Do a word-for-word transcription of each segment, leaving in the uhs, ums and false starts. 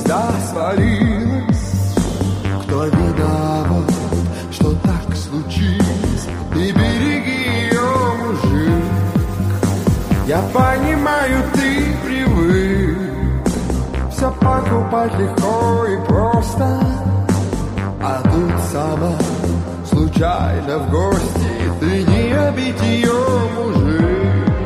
звезда свалилась. Кто виноват, что так случилось? Ты береги ее, мужик. Я понимаю, ты привык все покупать легко и просто, а тут сама случайно в гости. Ты не обидь ее, мужик.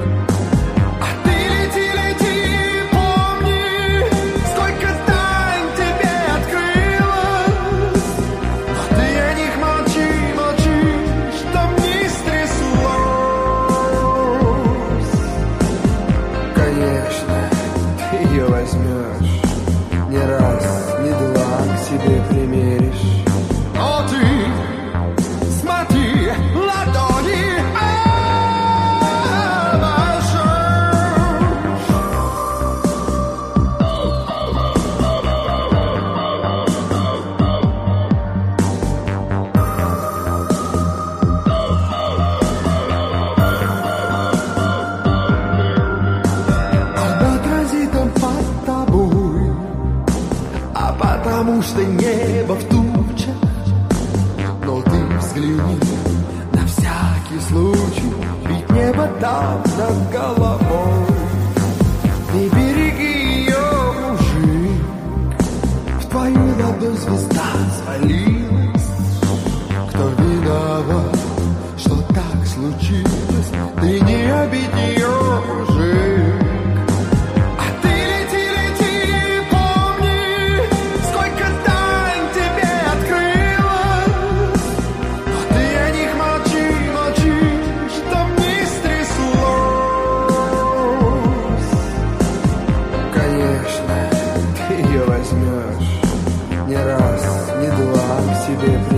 Тебе примеришь, но ты смотри, ладони она транзитом под тобой, потому что небо в тучах. Но ты взгляни на всякий случай, ведь небо там над головой. Не береги ее, мужик, в твою ладонь звезда свалилась. Кто виноват, что так случилось? Ты не обидь ее, мужик. Не раз, не два к себе